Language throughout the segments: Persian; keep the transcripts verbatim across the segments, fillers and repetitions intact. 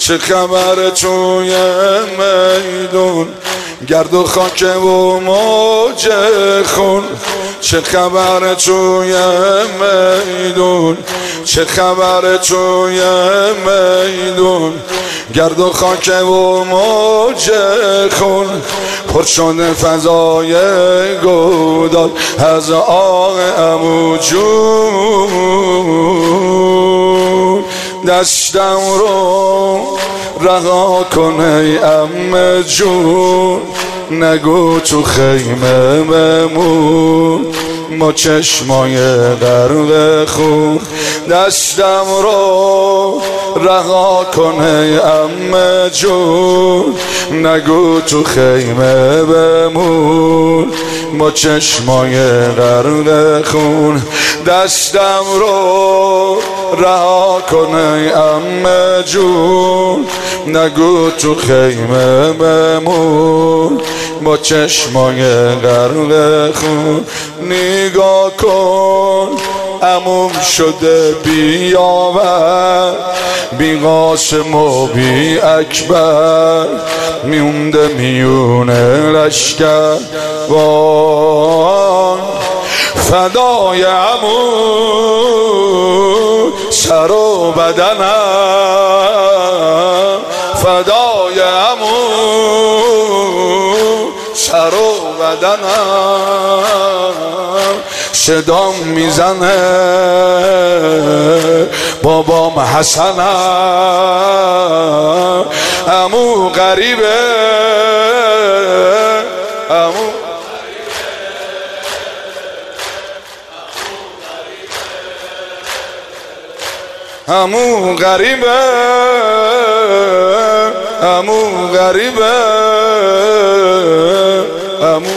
چه خبر توی میدون، گرد و خاک و موج خون. چه خبر توی میدون، چه خبر توی میدون، گرد و خاک و موج خون. پر شده فضای گودال از آق عمو جون. دستم رو رها کن ای عمه جون، نگو تو خیمه بمون ما چشمای غرق خون. دستم رو رها کن ای عمه جون، نگو تو خیمه بمون ما چشمای غرق خون. دستم رو رها کن ای عمه جون، نگو تو خیمه بمون با چشمای غرق خون. نگاه کن عموم شده بیاور، بی قاسم و بی اکبر، میونده میونه لشکر. وای فدای عمو سر و بدنم، فدای عمو سر و بدنم. صدام میزنه بابام حسنم، عمو غریبه عمو عمو غریبه عمو غریبه عمو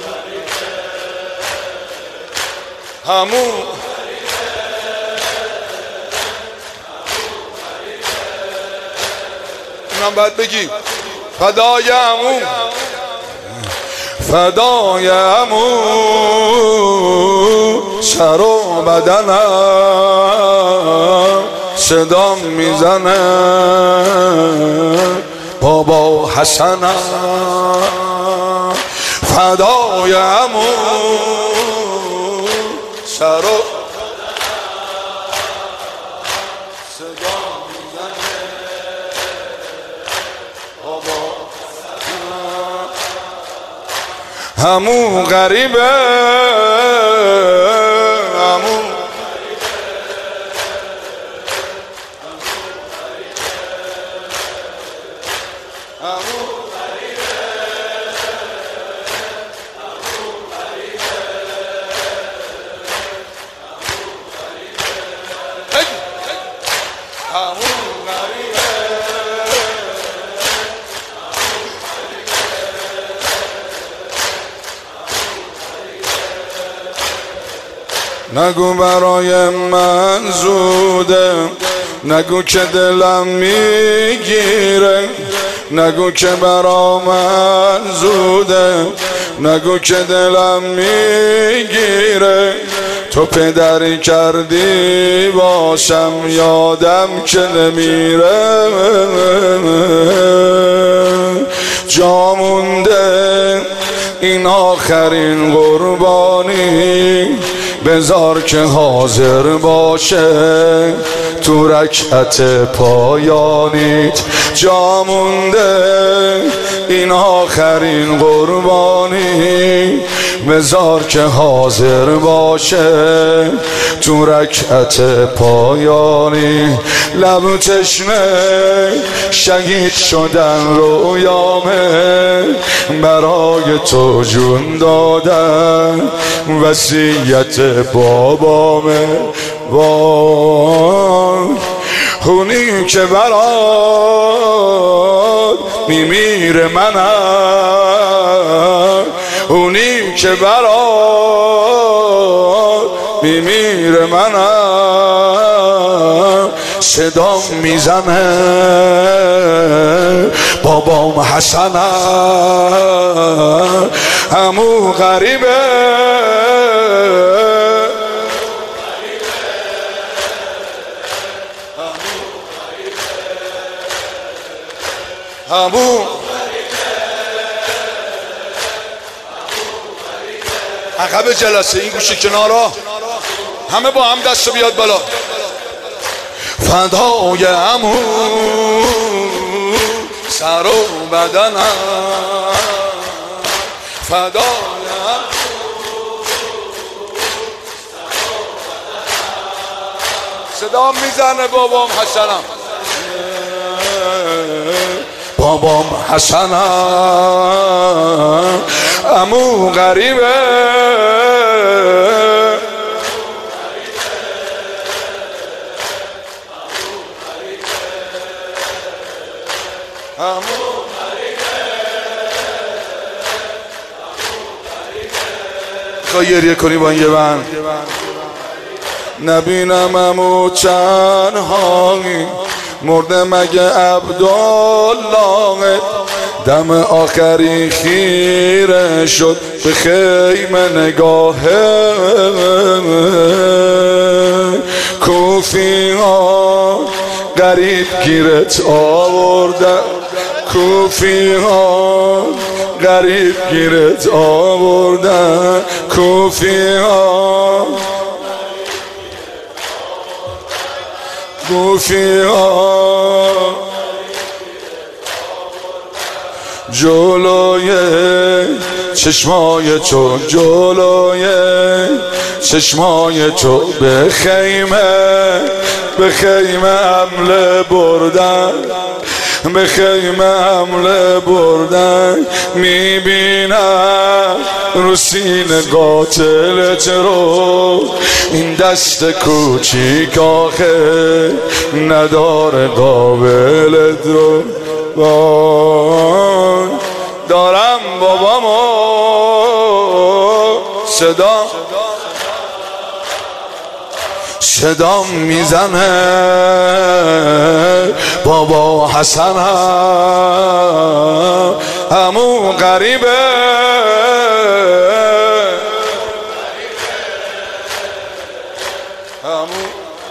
عمو من باید بگی فدای عمو، فدای عمو سر و بدنم. صدام میزنه بابا حسنم، فدای عمو سر و صدام میزنه بابا حسنم. عمو غریبه عمو نگو برای من زوده، نگو که دلم میگیره، نگو که برا من زوده، نگو که دلم میگیره. تو پدری کردی باشم یادم که نمیره، جا مونده این آخرین قربانی، بذار که حاضر باشه تو رکعت پایانیت. جا مونده این آخرین قربانی، بذار که حاضر باشه تو رکعت پایانی. لب تشنه شهید شدن رویامه، برای تو جون دادن وصیت بابامه. وای خونی که برات میمیره منم، اونی که برات میمیره منم. صدام میزنه بابام حسنم، عمو غریبه همو عقب جلسه این گوشه کنارا همه با هم دستو بیاد بالا. فدای همو سر و بدنم، فدای صدا میزنه بابام حسنم، بابام حسنم عمو غریبه، خواهی گریه کنی با این یه بند نبینم امو چند هایی مرده مگه عبدالله دم آخری خیره شد به خیمه نگاهه کوفی ها غریب گیرت آورده، کوفی ها غریب گیرت آوردن، کوفی ها کوفی ها جلوی چشمای تو، جلوی چشمای تو به خیمه به خیمه حمله بردن، به خیمه حمله بردن، میبینم رو سینه قاتلت رو این دست کوچیک آخه نداره قابلت رو. وای دارم بابامو صدا صدام میزنه بابا حسنم همو غریبه، همو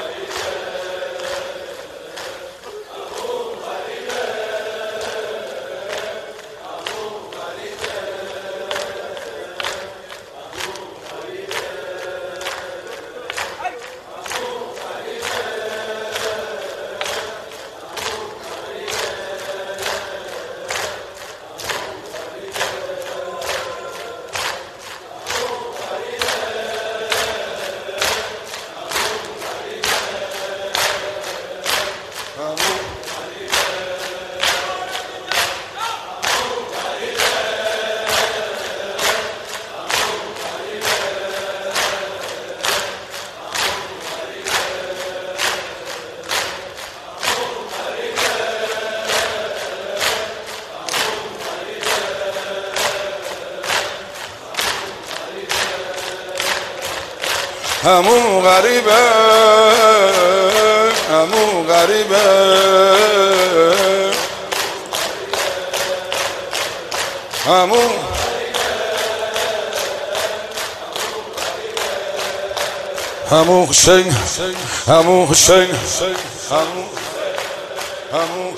همو غریبه، همو غریبه، همو همو حسین، همو حسین، همو همو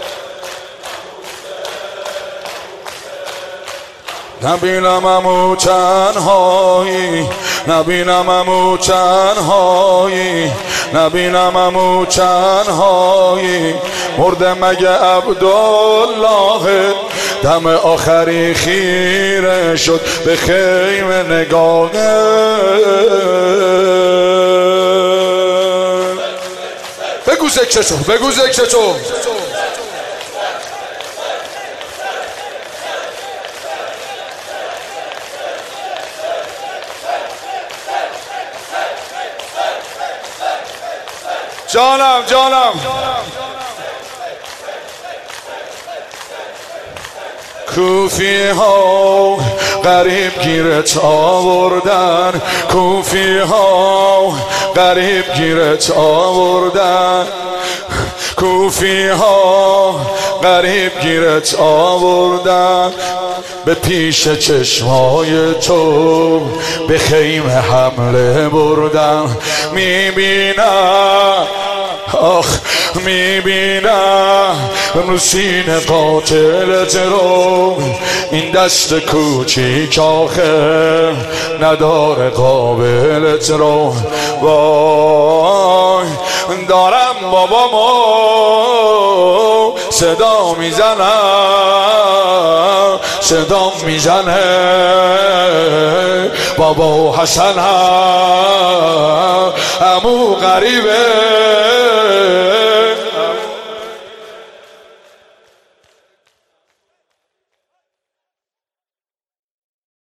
نبینم امو تنهایی، نبینم امو تنهایی، نبینم امو تنهایی مرده مگه عبدالله دم آخری خیره شد به خیمه نگاهه. بگو ذکرشو، بگو ذکرشو. جانم جانم کوفی ها غریب گیرت آوردن، کوفی ها غریب گیرت آوردن، کوفی ها غریب گیرت آوردن، به پیش چشمای تو به خیمه حمله بردن، میبینم آخ میبینم رو سینه قاتلت رو، این دست کوچیک آخه نداره قابلت رو. وای دارم بابامو صدا میزنم، صدا میزنه بابا حسن هم، عمو غریبه